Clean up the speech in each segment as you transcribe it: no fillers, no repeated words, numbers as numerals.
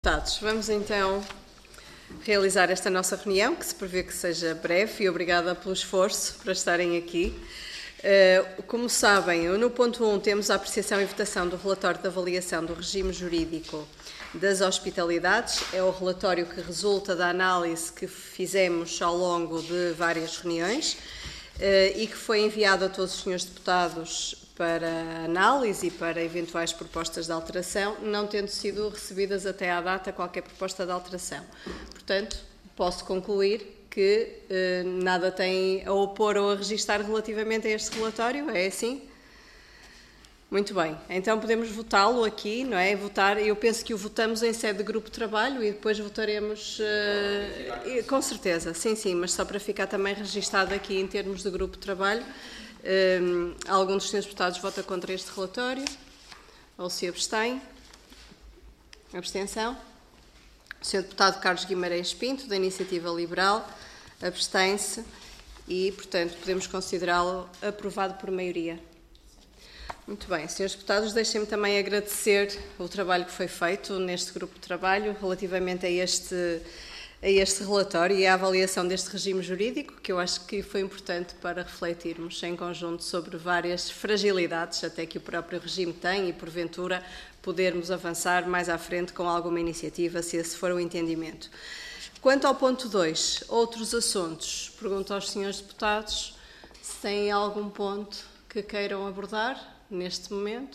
Vamos então realizar esta nossa reunião, que se prevê que seja breve, e obrigada pelo esforço para estarem aqui. Como sabem, no ponto 1 temos a apreciação e votação do relatório de avaliação do regime jurídico das hospitalidades. É o relatório que resulta da análise que fizemos ao longo de várias reuniões e que foi enviado a todos os senhores deputados para análise e para eventuais propostas de alteração, não tendo sido recebidas até à data qualquer proposta de alteração. Portanto, posso concluir que nada tem a opor ou a registar relativamente a este relatório, é assim? Muito bem, então podemos votá-lo aqui, não é? Eu penso que o votamos em sede de grupo de trabalho e depois votaremos, com certeza, sim, mas só para ficar também registado aqui em termos de grupo de trabalho. Algum dos senhores deputados vota contra este relatório? Ou se abstém? Abstenção? O senhor deputado Carlos Guimarães Pinto, da Iniciativa Liberal, abstém-se e, portanto, podemos considerá-lo aprovado por maioria. Muito bem, senhores deputados, deixem-me também agradecer o trabalho que foi feito neste grupo de trabalho relativamente a este relatório e à avaliação deste regime jurídico, que eu acho que foi importante para refletirmos em conjunto sobre várias fragilidades até que o próprio regime tem e, porventura, podermos avançar mais à frente com alguma iniciativa, se esse for o entendimento. Quanto ao ponto 2, outros assuntos, pergunto aos senhores deputados se têm algum ponto que queiram abordar neste momento.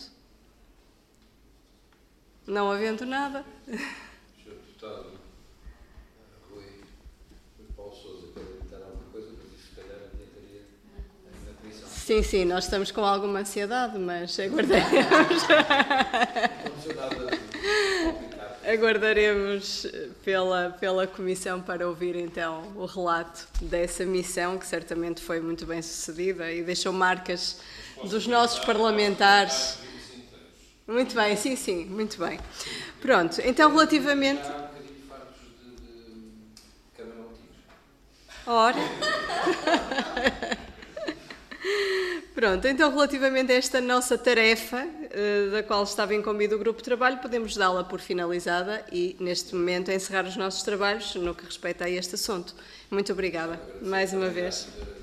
Não havendo nada. Senhor deputado Rui Paulo Sousa, quer editar alguma coisa, mas isso se calhar adiantaria na comissão. Sim, nós estamos com alguma ansiedade, mas aguardaremos. Não precisa nada complicado. Aguardaremos pela comissão para ouvir então o relato dessa missão, que certamente foi muito bem sucedida e deixou marcas dos nossos parlamentares. Muito bem, sim, muito bem. Pronto, então relativamente... Há um bocadinho fartos de camarotinhos. Ora... Pronto, então relativamente a esta nossa tarefa, da qual estava incumbido o grupo de trabalho, podemos dá-la por finalizada e, neste momento, encerrar os nossos trabalhos no que respeita a este assunto. Muito obrigada, mais uma vez.